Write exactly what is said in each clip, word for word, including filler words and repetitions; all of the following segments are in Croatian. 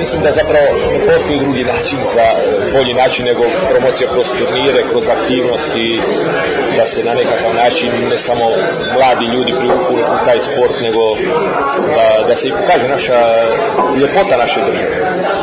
Mislim da zapravo ne postoji drugi način za bolji način nego promocija kroz turnire, kroz aktivnosti, da se na nekakav način ne samo mladi ljudi privuku u taj sport, nego da, da se i pokaže naša ljepota naše države.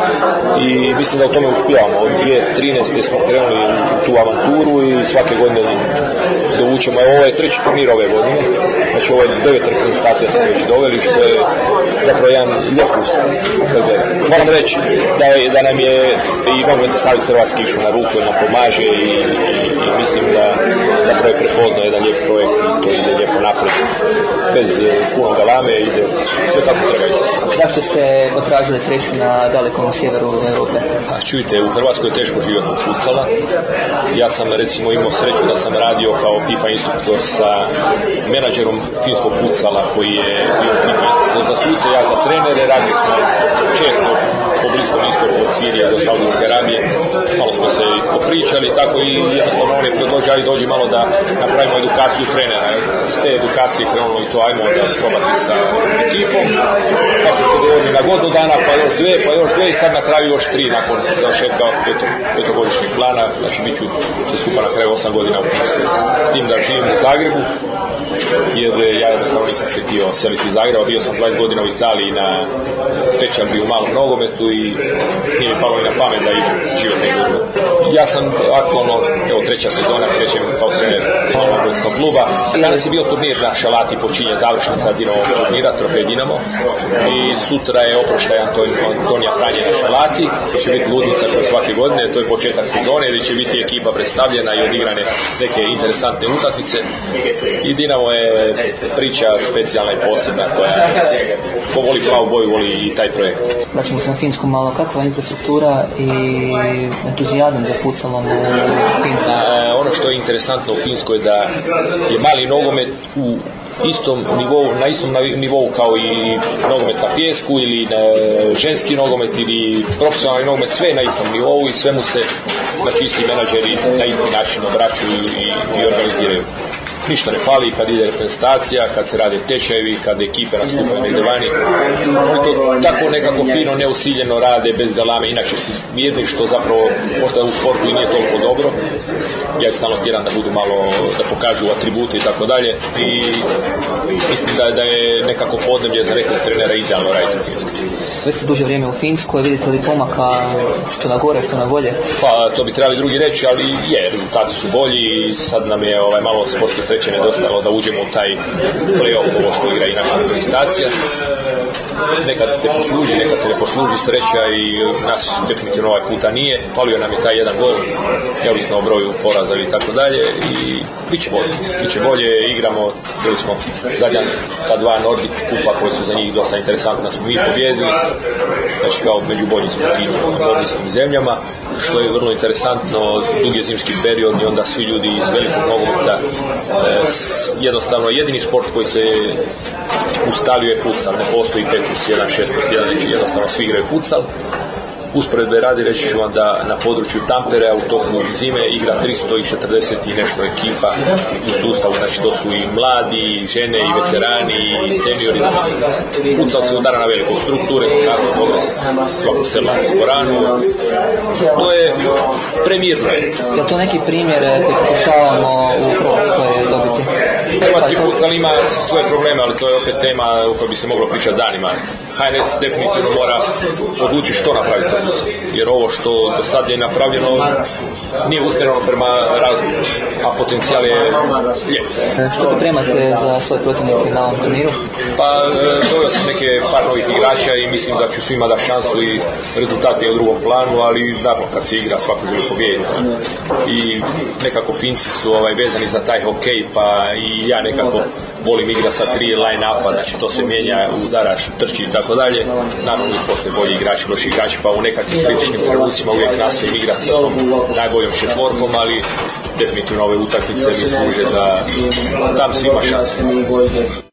I mislim da u tome uspijevamo. Od dvije tisuće trinaeste smo krenuli u tu avanturu i svake godine dovučemo. Ovo je treći turnir ove godine, znači ovo je devet reprezentacija smo već doveli, što je zapravo jedan lijep uspjeh. Moram reći da, je, da nam je i Nogometni savez Hrvatske išao na ruku, nam pomaže i, i, i mislim da zapravo je prepoznao jedan lijep projekt i to ide lijepo naprijed. Bez puno galame ide sve kako treba ide. Zašto ste potražili sreću na dalekom sjeveru Europe? A čujte, u Hrvatskoj je teško živjeti od futsala. Ja sam recimo imao sreću da sam radio kao FIFA instruktor sa menadžerom finskog futsala koji je bio FIFA instruktor za suce, ja za trenere, radili smo često po Bliskom istoku od Sirije do Saudijske Arabije, malo smo se popričali tako i jednostavno on je predložio, ali dođi malo da napravimo edukaciju trenera. S te edukacije krenulo i to, ajmo da probati sa ekipom, pa smo se dovoljni na godinu dana, pa još dve, pa još dve i sad na kraju još tri nakon završetka peto, petogodišnjeg plana, znači bit ću se skupa na kraju osam godina u Finskoj. S tim da živim u Zagrebu, jer ja jednostavno nisam se htio seliti iz Zagreba, bio sam dvadeset godina u Italiji na pečalbi u malom nogometu i nije mi palo ni na pamet da idem živjeti negdje. Ja sam aktualno, evo treća sezona, krećem kao trener nogometnog kluba. Danas je bio turnir na Šalati, počinje završnica Dinamo turnira, trofej Dinamo i sutra je oproštaj Antonija Franje na Šalati, to će biti ludnica kao svake godine, to je početak sezone gdje će biti ekipa predstavljena i odigrane neke interesantne utakmice i Dinamo je priča specijalna i posebna koja ko voli plavu boju, voli i taj projekt. Vraćamo se na Finsku malo, kakva je infrastruktura i entuzijazam za futsalom u Finskoj? Ono što je interesantno u Finskoj je da je mali nogomet u istom nivou, na istom nivou kao i nogomet na pijesku ili na ženski nogomet ili profesionalni nogomet, sve na istom nivou i sve mu se znači isti menadžeri na isti način obraćuju i, i organiziraju. Ništa ne fali kad ide reprezentacija, kad se rade tečajevi, kad ekipe nastupaju negdje vani. Oni to tako nekako fino, neusiljeno rade, bez galame, inače su mirni, što zapravo možda u sportu i nije toliko dobro. Ja ih stalno tjeram da budu malo, da pokažu atribute i tako dalje. I mislim da, da je nekako podneblje za nekog trenera idealno raditi u Finskoj. Vi ste duže vrijeme u Finskoj, vidite li pomaka što na gore, što na bolje? Pa to bi trebali drugi reći, ali je, rezultati su bolji i sad nam je ovaj, malo sportske sreće nedostalo da uđemo u taj play-off, ovo što igra i naša reprezentacija. Nekad te posluži, nekad te ne posluži sreća i nas definitivno ovaj puta nije. Falio nam je taj jedan gol, neovisno o broju poraza i tako dalje i bit će bolje. Bit će bolje, igramo, bili smo zadnja ta dva Nordic kupa koji su za njih dosta interesantna, smo mi pobjedili, znači kao među boljim smo tim nordijskim zemljama, što je vrlo interesantno, dug je zimski period i onda svi ljudi iz velikog nogometa, e, jednostavno jedini sport koji se ustalio je futsal, ne postoji pet plus jedan, šest plus jedan, znači jednostavno svi igraju futsal. Usporedbe radi reći ću vam da na području Tampere u toku zime igra tristo četrdeset i nešto ekipa u sustavu, znači to su i mladi, i žene, i veterani, i seniori. Futsal se udara na veliko, strukture su naravno dobre, svako selo u dvoranu. To je premirno. Je to neki primjer koji pokušavamo u Hrvatskoj dobiti? Hrvatski futsal ima svoje probleme, ali to je opet tema o kojoj bi se moglo pričati danima. H R S definitivno mora odlučiti što napraviti, jer ovo što do sad je napravljeno nije usmjereno prema razvoju, a potencijal je lijep. Što pripremate za svoje protivnike na ovom turniru? Pa doveo sam neke par novih igrača i mislim da ću svima dati šansu i rezultat je u drugom planu, ali naravno kad se igra svako želi pobijediti. I nekako Finci su ovaj, vezani za taj hokej, pa i ja nekako volim igra sa tri line-upa, znači to se mijenja, udaraš, trči i tako dalje. Naravno uvijek postoje bolji igrači, loši igrači, pa u nekakvim kritičnim trenucima uvijek nastojim igrati sa tom najboljom četvorkom, ali definitivno ove utakmice mi služe da dam svima šansu.